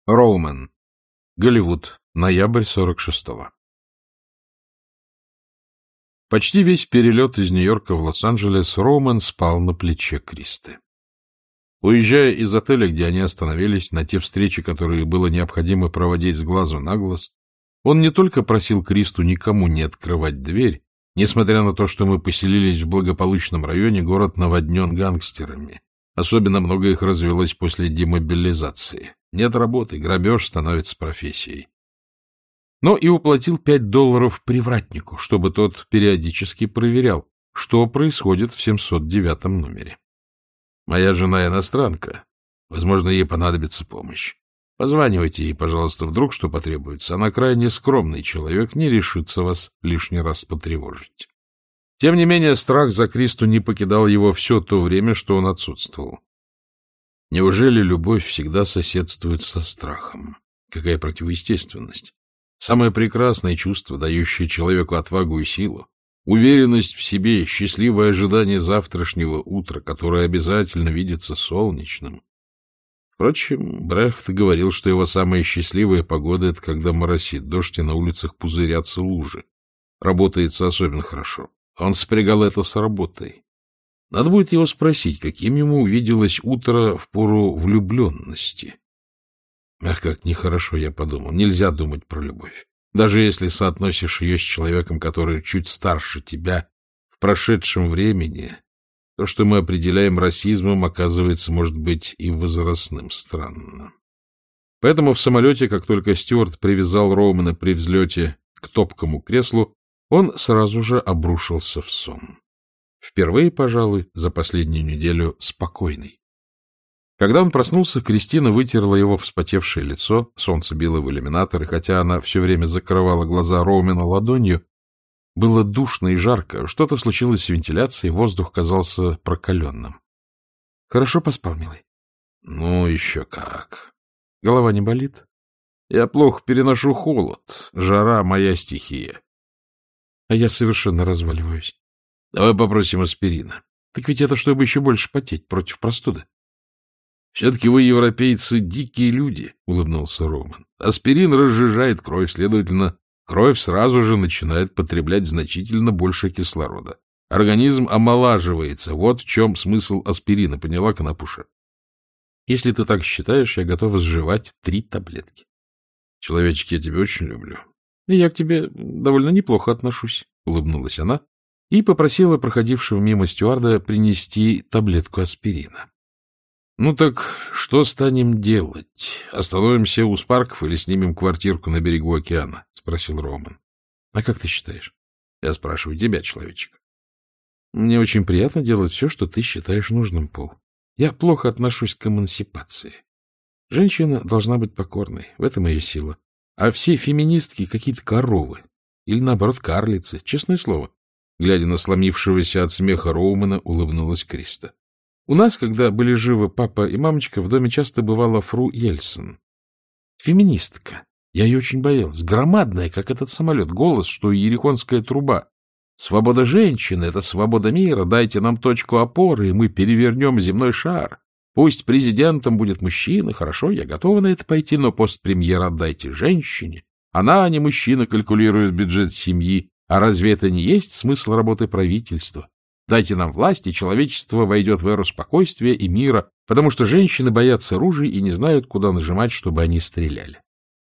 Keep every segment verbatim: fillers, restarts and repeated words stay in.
Роумен. Голливуд. Ноябрь сорок шестого. Почти весь перелет из Нью-Йорка в Лос-Анджелес Роумен спал на плече Кристы. Уезжая из отеля, где они остановились, на те встречи, которые было необходимо проводить с глазу на глаз, он не только просил Кристу никому не открывать дверь, несмотря на то, что мы поселились в благополучном районе, город наводнен гангстерами. Особенно много их развелось после демобилизации. Нет работы, грабеж становится профессией. Но и уплатил пять долларов привратнику, чтобы тот периодически проверял, что происходит в семьсот девятом номере. Моя жена иностранка. Возможно, ей понадобится помощь. Позванивайте ей, пожалуйста, вдруг что потребуется. Она крайне скромный человек, не решится вас лишний раз потревожить. Тем не менее, страх за Кристу не покидал его все то время, что он отсутствовал. Неужели любовь всегда соседствует со страхом? Какая противоестественность! Самое прекрасное чувство, дающее человеку отвагу и силу, уверенность в себе, счастливое ожидание завтрашнего утра, которое обязательно видится солнечным. Впрочем, Брехт говорил, что его самая счастливая погода — это когда моросит дождь и на улицах пузырятся лужи. Работается особенно хорошо. Он спрягал это с работой. Надо будет его спросить, каким ему увиделось утро в пору влюбленности. Ах, как нехорошо, я подумал. Нельзя думать про любовь. Даже если соотносишь ее с человеком, который чуть старше тебя в прошедшем времени, то, что мы определяем расизмом, оказывается, может быть и возрастным. Странно. Поэтому в самолете, как только Стюарт привязал Роумена при взлете к топкому креслу, он сразу же обрушился в сон. Впервые, пожалуй, за последнюю неделю спокойный. Когда он проснулся, Кристина вытерла его вспотевшее лицо, солнце било в иллюминатор, и хотя она все время закрывала глаза Роумена ладонью, было душно и жарко, что-то случилось с вентиляцией, воздух казался прокаленным. — Хорошо поспал, милый? — Ну, еще как. — Голова не болит? — Я плохо переношу холод, жара — моя стихия. — А я совершенно разваливаюсь. — Давай попросим аспирина. — Так ведь это чтобы еще больше потеть против простуды. — Все-таки вы, европейцы, дикие люди, — улыбнулся Роумен. — Аспирин разжижает кровь, следовательно, кровь сразу же начинает потреблять значительно больше кислорода. Организм омолаживается. Вот в чем смысл аспирина, поняла, Конопуша? — Если ты так считаешь, я готова сживать три таблетки. — Человечек, я тебя очень люблю. — И я к тебе довольно неплохо отношусь, — улыбнулась она и попросила проходившего мимо стюарда принести таблетку аспирина. — Ну так что станем делать? Остановимся у Спарков или снимем квартирку на берегу океана? — спросил Роумен. — А как ты считаешь? — Я спрашиваю тебя, человечек. — Мне очень приятно делать все, что ты считаешь нужным, Пол. Я плохо отношусь к эмансипации. Женщина должна быть покорной, в этом ее сила. А все феминистки какие-то коровы. Или, наоборот, карлицы. Честное слово. Глядя на сломившегося от смеха Роумена, улыбнулась Криста. У нас, когда были живы папа и мамочка, в доме часто бывала фру Ельсон. Феминистка. Я ее очень боялась. Громадная, как этот самолет. Голос, что ерихонская труба. Свобода женщины — это свобода мира. Дайте нам точку опоры, и мы перевернем земной шар. Пусть президентом будет мужчина. Хорошо, я готова на это пойти, но пост премьера отдайте женщине. Она, а не мужчина, калькулирует бюджет семьи. А разве это не есть смысл работы правительства? Дайте нам власть, и человечество войдет в эру спокойствия и мира, потому что женщины боятся ружей и не знают, куда нажимать, чтобы они стреляли.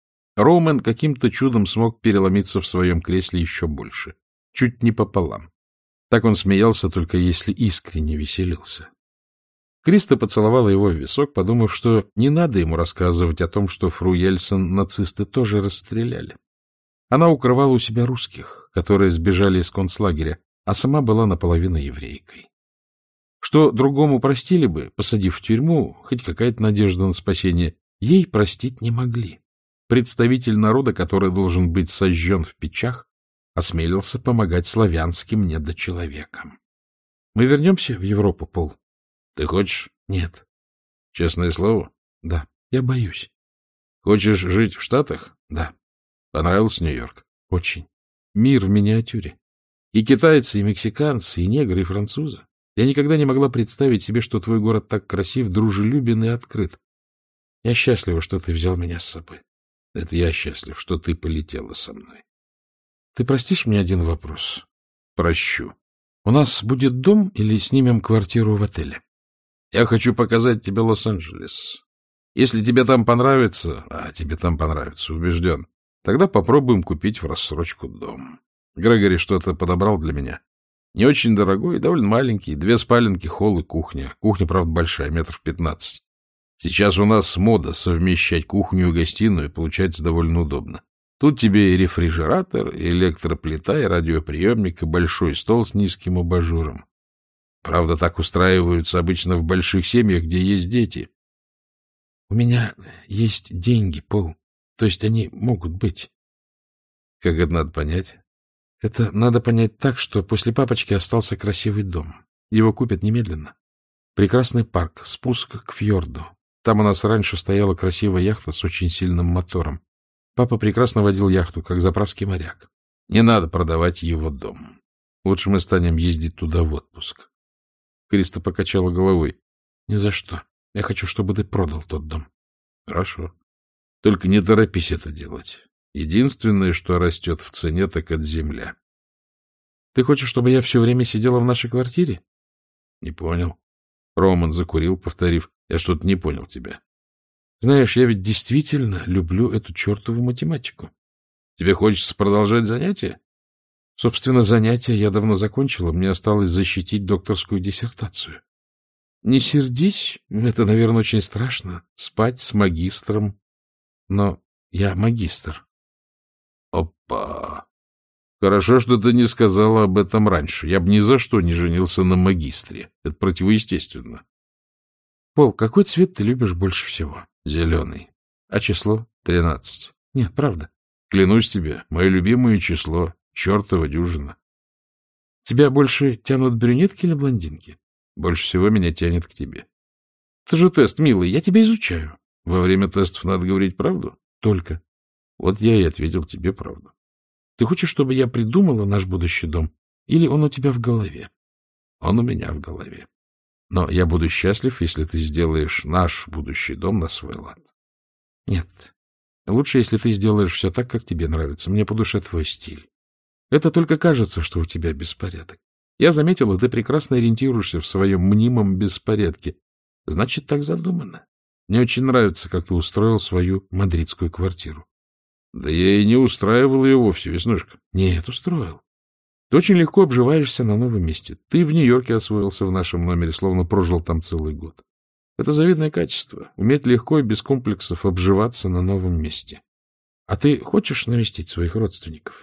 Роумен каким-то чудом смог переломиться в своем кресле еще больше, чуть не пополам. Так он смеялся, только если искренне веселился. Криста поцеловала его в висок, подумав, что не надо ему рассказывать о том, что фру Ельсон нацисты тоже расстреляли. Она укрывала у себя русских, которые сбежали из концлагеря, а сама была наполовину еврейкой. Что другому простили бы, посадив в тюрьму, хоть какая-то надежда на спасение, ей простить не могли. Представитель народа, который должен быть сожжен в печах, осмелился помогать славянским недочеловекам. Мы вернемся в Европу, Пол? Ты хочешь? Нет. Честное слово? Да. Я боюсь. Хочешь жить в Штатах? Да. Понравился Нью-Йорк? Очень. Мир в миниатюре. И китайцы, и мексиканцы, и негры, и французы. Я никогда не могла представить себе, что твой город так красив, дружелюбен и открыт. Я счастлива, что ты взял меня с собой. Это я счастлив, что ты полетела со мной. Ты простишь мне один вопрос? Прощу. У нас будет дом или снимем квартиру в отеле? Я хочу показать тебе Лос-Анджелес. Если тебе там понравится, а тебе там понравится, убежден, тогда попробуем купить в рассрочку дом. Грегори что-то подобрал для меня. Не очень дорогой, довольно маленький, две спаленки, холл и кухня. Кухня, правда, большая, метров пятнадцать. Сейчас у нас мода совмещать кухню и гостиную, получается довольно удобно. Тут тебе и рефрижератор, и электроплита, и радиоприемник, и большой стол с низким абажуром. Правда, так устраиваются обычно в больших семьях, где есть дети. — У меня есть деньги, Пол. То есть они могут быть. — Как это надо понять? — Это надо понять так, что после папочки остался красивый дом. Его купят немедленно. Прекрасный парк, спуск к фьорду. Там у нас раньше стояла красивая яхта с очень сильным мотором. Папа прекрасно водил яхту, как заправский моряк. Не надо продавать его дом. Лучше мы станем ездить туда в отпуск. Криста покачала головой. — Ни за что. Я хочу, чтобы ты продал тот дом. — Хорошо. Только не торопись это делать. Единственное, что растет в цене, так это земля. — Ты хочешь, чтобы я все время сидела в нашей квартире? — Не понял. Роман закурил, повторив. — Я что-то не понял тебя. — Знаешь, я ведь действительно люблю эту чертову математику. — Тебе хочется продолжать занятия? — Собственно, занятия я давно закончила. Мне осталось защитить докторскую диссертацию. Не сердись, это, наверное, очень страшно — спать с магистром. Но я магистр. Опа! Хорошо, что ты не сказала об этом раньше. Я бы ни за что не женился на магистре. Это противоестественно. Пол, какой цвет ты любишь больше всего? Зеленый. А число? Тринадцать. Нет, правда. Клянусь тебе, мое любимое число — чертова дюжина. Тебя больше тянут брюнетки или блондинки? Больше всего меня тянет к тебе. Это же тест, милый, я тебя изучаю. Во время тестов надо говорить правду? Только. Вот я и ответил тебе правду. Ты хочешь, чтобы я придумала наш будущий дом? Или он у тебя в голове? Он у меня в голове. Но я буду счастлив, если ты сделаешь наш будущий дом на свой лад. Нет. Лучше, если ты сделаешь все так, как тебе нравится. Мне по душе твой стиль. Это только кажется, что у тебя беспорядок. Я заметила, ты прекрасно ориентируешься в своем мнимом беспорядке. Значит, так задумано. Мне очень нравится, как ты устроил свою мадридскую квартиру. Да я и не устраивал ее вовсе, Веснушка. Нет, устроил. Ты очень легко обживаешься на новом месте. Ты в Нью-Йорке освоился в нашем номере, словно прожил там целый год. Это завидное качество — уметь легко и без комплексов обживаться на новом месте. А ты хочешь навестить своих родственников?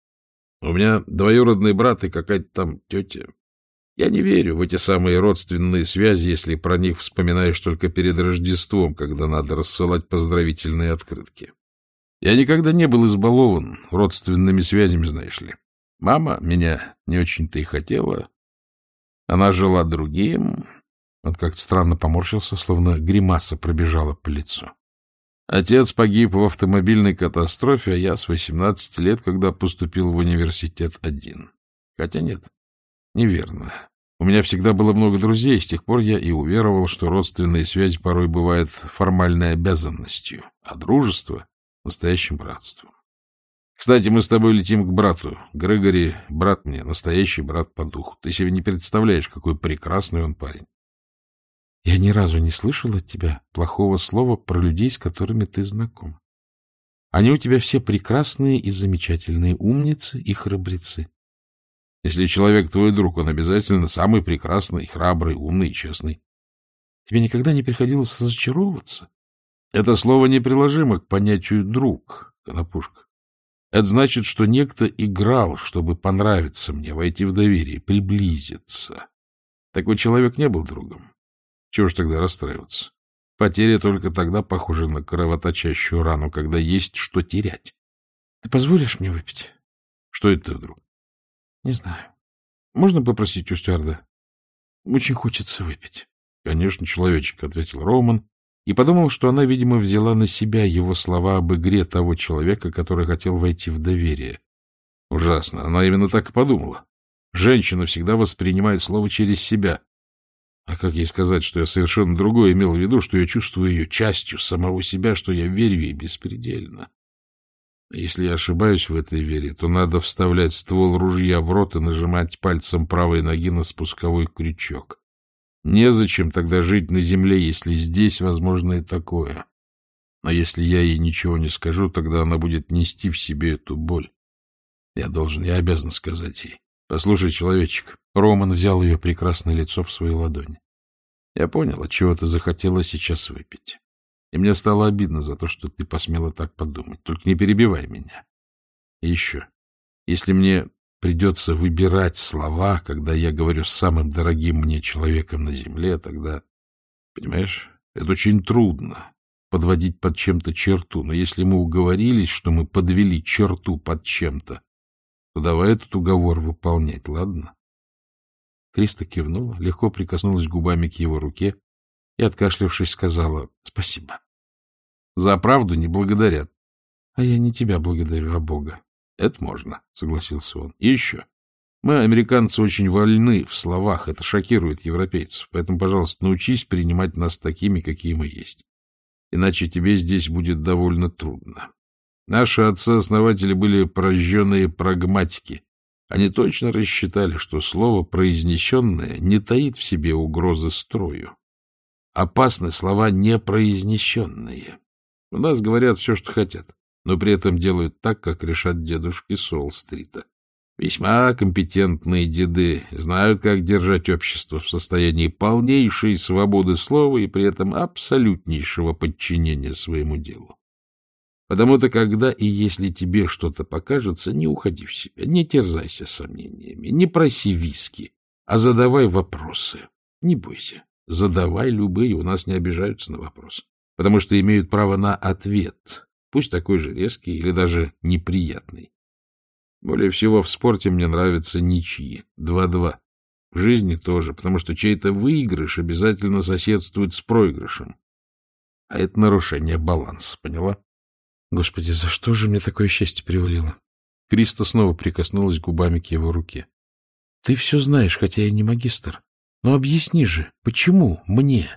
У меня двоюродный брат и какая-то там тетя. Я не верю в эти самые родственные связи, если про них вспоминаешь только перед Рождеством, когда надо рассылать поздравительные открытки. Я никогда не был избалован родственными связями, знаешь ли. Мама меня не очень-то и хотела. Она жила другим. Он как-то странно поморщился, словно гримаса пробежала по лицу. Отец погиб в автомобильной катастрофе, а я с восемнадцати лет, когда поступил в университет один. Хотя нет, неверно. У меня всегда было много друзей, с тех пор я и уверовал, что родственные связи порой бывают формальной обязанностью, а дружество — настоящим братством. Кстати, мы с тобой летим к брату. Грегори — брат мне, настоящий брат по духу. Ты себе не представляешь, какой прекрасный он парень. Я ни разу не слышал от тебя плохого слова про людей, с которыми ты знаком. Они у тебя все прекрасные и замечательные, умницы и храбрецы. Если человек твой друг, он обязательно самый прекрасный, храбрый, умный и честный. Тебе никогда не приходилось разочаровываться? Это слово неприложимо к понятию «друг», Конопушка. Это значит, что некто играл, чтобы понравиться мне, войти в доверие, приблизиться. Такой человек не был другом. Чего ж тогда расстраиваться? Потеря только тогда похожа на кровоточащую рану, когда есть что терять. Ты позволишь мне выпить? Что это вдруг? Не знаю. Можно попросить у стюарда? Очень хочется выпить. Конечно, человечек, — ответил Роман, и подумал, что она, видимо, взяла на себя его слова об игре того человека, который хотел войти в доверие. Ужасно. Она именно так и подумала. Женщина всегда воспринимает слово через себя. А как ей сказать, что я совершенно другое имел в виду, что я чувствую ее частью самого себя, что я верю ей беспредельно? Если я ошибаюсь в этой вере, то надо вставлять ствол ружья в рот и нажимать пальцем правой ноги на спусковой крючок. Незачем тогда жить на земле, если здесь возможно и такое. Но если я ей ничего не скажу, тогда она будет нести в себе эту боль. Я должен, я обязан сказать ей. Послушай, человечек. Роман взял ее прекрасное лицо в свои ладони. Я понял, отчего ты захотела сейчас выпить. И мне стало обидно за то, что ты посмела так подумать. Только не перебивай меня. И еще. Если мне придется выбирать слова, когда я говорю с самым дорогим мне человеком на земле, тогда, понимаешь, это очень трудно подводить под чем-то черту. Но если мы уговорились, что мы подвели черту под чем-то, то давай этот уговор выполнять, ладно? Криста кивнула, легко прикоснулась губами к его руке и, откашлявшись, сказала «Спасибо». За правду не благодарят. — А я не тебя благодарю, а Бога. — Это можно, — согласился он. — И еще. Мы, американцы, очень вольны в словах. Это шокирует европейцев. Поэтому, пожалуйста, научись принимать нас такими, какие мы есть. Иначе тебе здесь будет довольно трудно. Наши отцы-основатели были прожженные прагматики. Они точно рассчитали, что слово, произнесенное, не таит в себе угрозы строю. Опасны слова непроизнесенные. У нас говорят все, что хотят, но при этом делают так, как решат дедушки Солл-стрита. Весьма компетентные деды знают, как держать общество в состоянии полнейшей свободы слова и при этом абсолютнейшего подчинения своему делу. Потому-то, когда и если тебе что-то покажется, не уходи в себя, не терзайся сомнениями, не проси виски, а задавай вопросы. Не бойся, задавай любые, у нас не обижаются на вопрос, потому что имеют право на ответ, пусть такой же резкий или даже неприятный. Более всего в спорте мне нравятся ничьи, два-два. В жизни тоже, потому что чей-то выигрыш обязательно соседствует с проигрышем. А это нарушение баланса, поняла? Господи, за что же мне такое счастье привалило? Криста снова прикоснулась губами к его руке. Ты все знаешь, хотя я не магистр. Но объясни же, почему мне?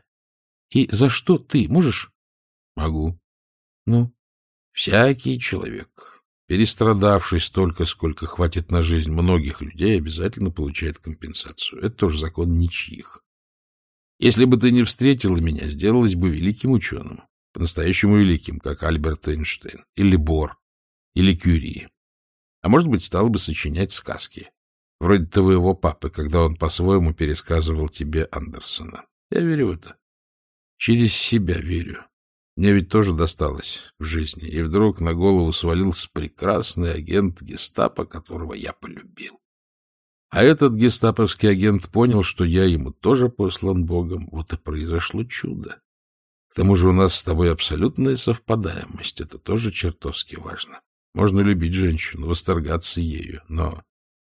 И за что ты можешь? Могу. Ну, всякий человек, перестрадавший столько, сколько хватит на жизнь многих людей, обязательно получает компенсацию. Это тоже закон ничьих. Если бы ты не встретила меня, сделалась бы великим ученым. По-настоящему великим, как Альберт Эйнштейн, или Бор, или Кюри. А может быть, стал бы сочинять сказки, вроде твоего папы, когда он по-своему пересказывал тебе Андерсона. Я верю в это. Через себя верю. Мне ведь тоже досталось в жизни, и вдруг на голову свалился прекрасный агент гестапо, которого я полюбил. А этот гестаповский агент понял, что я ему тоже послан Богом. Вот и произошло чудо. К тому же у нас с тобой абсолютная совпадаемость. Это тоже чертовски важно. Можно любить женщину, восторгаться ею, но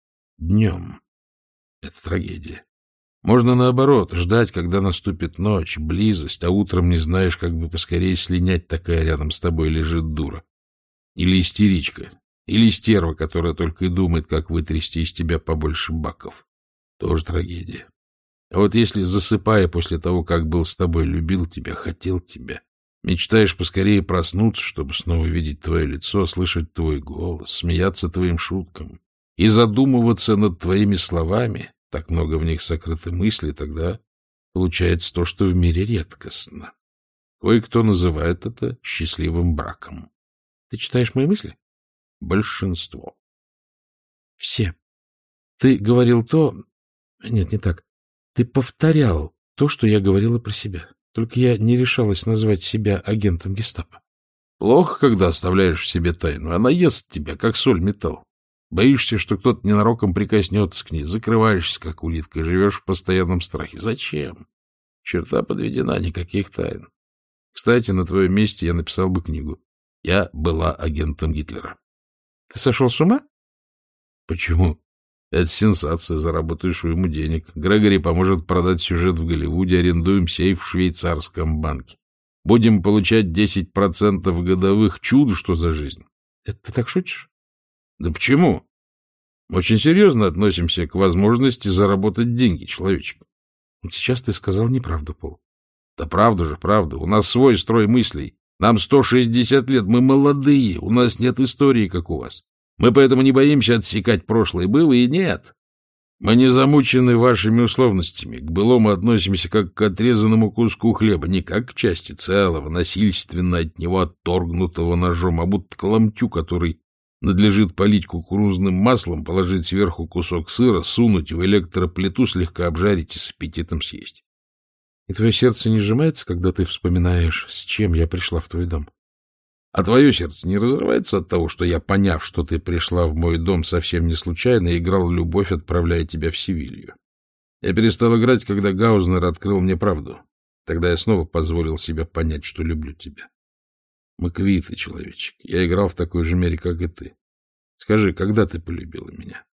днем это трагедия. Можно, наоборот, ждать, когда наступит ночь, близость, а утром не знаешь, как бы поскорее слинять, такая рядом с тобой лежит дура. Или истеричка, или стерва, которая только и думает, как вытрясти из тебя побольше баков. Тоже трагедия. А вот если, засыпая после того, как был с тобой, любил тебя, хотел тебя, мечтаешь поскорее проснуться, чтобы снова видеть твое лицо, слышать твой голос, смеяться твоим шуткам и задумываться над твоими словами, так много в них сокрыты мысли, тогда получается то, что в мире редкостно. Кое-кто называет это счастливым браком. Ты читаешь мои мысли? Большинство. Все. Ты говорил то... Нет, не так. Ты повторял то, что я говорила про себя. Только я не решалась назвать себя агентом гестапо. Плохо, когда оставляешь в себе тайну. Она ест тебя, как соль металл. Боишься, что кто-то ненароком прикоснется к ней. Закрываешься, как улитка, живешь в постоянном страхе. Зачем? Черта подведена, никаких тайн. Кстати, на твоем месте я написал бы книгу. Я была агентом Гитлера. Ты сошел с ума? Почему? Это сенсация, заработаешь ему денег. Грегори поможет продать сюжет в Голливуде, арендуем сейф в швейцарском банке. Будем получать десять процентов годовых. Чудо, что за жизнь. Это ты так шутишь? Да почему? Очень серьезно относимся к возможности заработать деньги, человечек. Сейчас ты сказал неправду, Пол. Да правда же, правда. У нас свой строй мыслей. Нам сто шестьдесят лет, мы молодые, у нас нет истории, как у вас. Мы поэтому не боимся отсекать прошлое. Было и нет. Мы не замучены вашими условностями. К былому относимся как к отрезанному куску хлеба, не как к части целого, насильственно от него отторгнутого ножом, а будто к ломтю, который надлежит полить кукурузным маслом, положить сверху кусок сыра, сунуть в электроплиту, слегка обжарить и с аппетитом съесть. И твое сердце не сжимается, когда ты вспоминаешь, с чем я пришла в твой дом? А твое сердце не разрывается от того, что я, поняв, что ты пришла в мой дом совсем не случайно, играл в любовь, отправляя тебя в Севилью? Я перестал играть, когда Гаузнер открыл мне правду. Тогда я снова позволил себе понять, что люблю тебя. Мы квиты, человечек. Я играл в такой же мере, как и ты. Скажи, когда ты полюбила меня?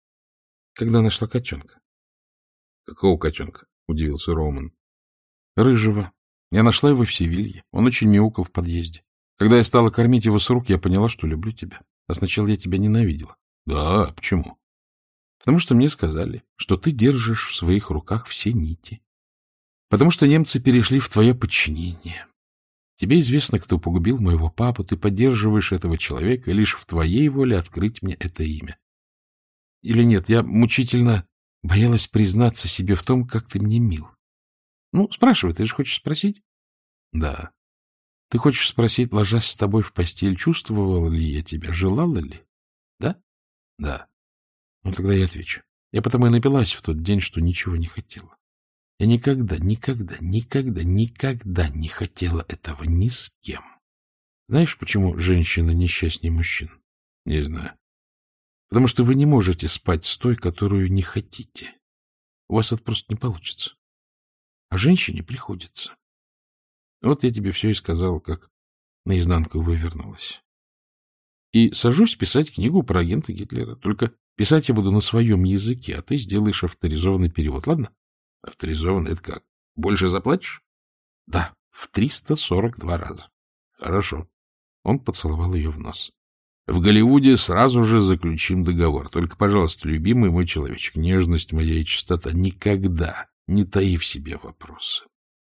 Когда нашла котенка. Какого котенка? — удивился Роман. Рыжего. Я нашла его в Севилье. Он очень мяукал в подъезде. Когда я стала кормить его с рук, я поняла, что люблю тебя. А сначала я тебя ненавидела. Да, почему? Потому что мне сказали, что ты держишь в своих руках все нити. Потому что немцы перешли в твое подчинение. Тебе известно, кто погубил моего папу, ты поддерживаешь этого человека, и лишь в твоей воле открыть мне это имя. Или нет, я мучительно боялась признаться себе в том, как ты мне мил. Ну, спрашивай, ты же хочешь спросить? Да. Ты хочешь спросить, ложась с тобой в постель, чувствовала ли я тебя, желала ли? Да? Да. Ну, тогда я отвечу. Я потому и напилась в тот день, что ничего не хотела. Я никогда, никогда, никогда, никогда не хотела этого ни с кем. Знаешь, почему женщина несчастнее мужчин? Не знаю. Потому что вы не можете спать с той, которую не хотите. У вас это просто не получится. А женщине приходится. Вот я тебе все и сказал, как наизнанку вывернулась. И сажусь писать книгу про агента Гитлера. Только писать я буду на своем языке, а ты сделаешь авторизованный перевод, ладно? Авторизованный — это как? Больше заплатишь? Да, в триста сорок два раза. Хорошо. Он поцеловал ее в нос. В Голливуде сразу же заключим договор. Только, пожалуйста, любимый мой человечек, нежность моя и чистота, никогда не таи в себе вопросы.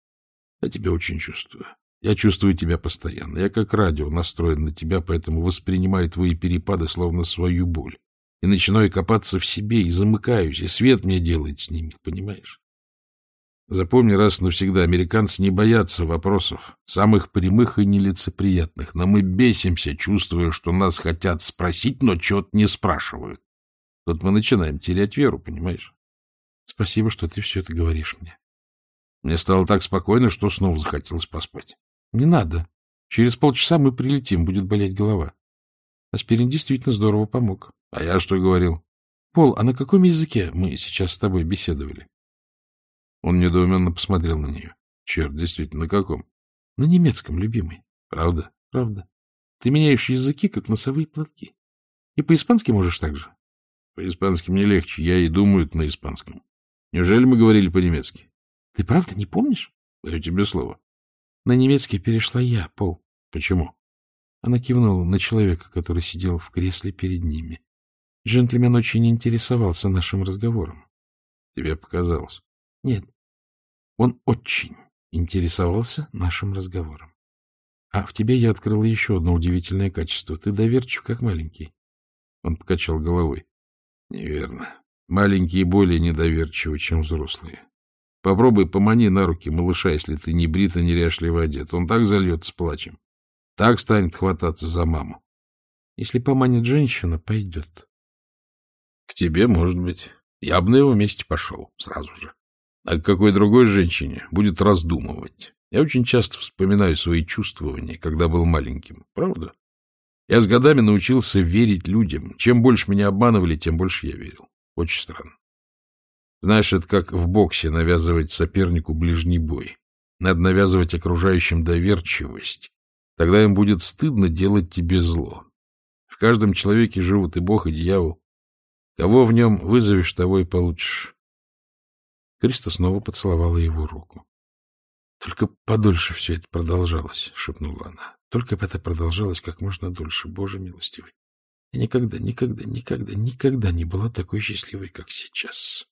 Я тебя очень чувствую. Я чувствую тебя постоянно. Я как радио настроен на тебя, поэтому воспринимаю твои перепады словно свою боль. И начинаю копаться в себе, и замыкаюсь, и свет мне делает с ними, понимаешь? Запомни раз и навсегда, американцы не боятся вопросов, самых прямых и нелицеприятных, но мы бесимся, чувствуя, что нас хотят спросить, но чего-то не спрашивают. Тут мы начинаем терять веру, понимаешь? Спасибо, что ты все это говоришь мне. Мне стало так спокойно, что снова захотелось поспать. Не надо. Через полчаса мы прилетим, будет болеть голова. Аспирин действительно здорово помог. А я что говорил? Пол, а на каком языке мы сейчас с тобой беседовали? Он недоуменно посмотрел на нее. Черт, действительно, на каком? На немецком, любимый. Правда? Правда. Ты меняешь языки, как носовые платки. И по-испански можешь так же? По-испански мне легче, я и думаю на испанском. Неужели мы говорили по-немецки? Ты правда не помнишь? Даю тебе слово. На немецкий перешла я, Пол. Почему? Она кивнула на человека, который сидел в кресле перед ними. Джентльмен очень интересовался нашим разговором. Тебе показалось? Нет. Он очень интересовался нашим разговором. А в тебе я открыла еще одно удивительное качество. Ты доверчив, как маленький. Он покачал головой. Неверно. Маленькие более недоверчивы, чем взрослые. Попробуй помани на руки малыша, если ты не брит и неряшливо одет. Он так зальется плачем. Так станет хвататься за маму. Если поманит женщина, пойдет. К тебе, может быть. Я бы на его месте пошел сразу же. А к какой другой женщине будет раздумывать. Я очень часто вспоминаю свои чувствования, когда был маленьким. Правда? Я с годами научился верить людям. Чем больше меня обманывали, тем больше я верил. Очень странно. Знаешь, это как в боксе навязывать сопернику ближний бой. Надо навязывать окружающим доверчивость. Тогда им будет стыдно делать тебе зло. В каждом человеке живут и Бог, и дьявол. Кого в нем вызовешь, того и получишь. Криста снова поцеловала его руку. — Только подольше все это продолжалось, — шепнула она. — Только бы это продолжалось как можно дольше, Боже милостивый. Я никогда, никогда, никогда, никогда не была такой счастливой, как сейчас.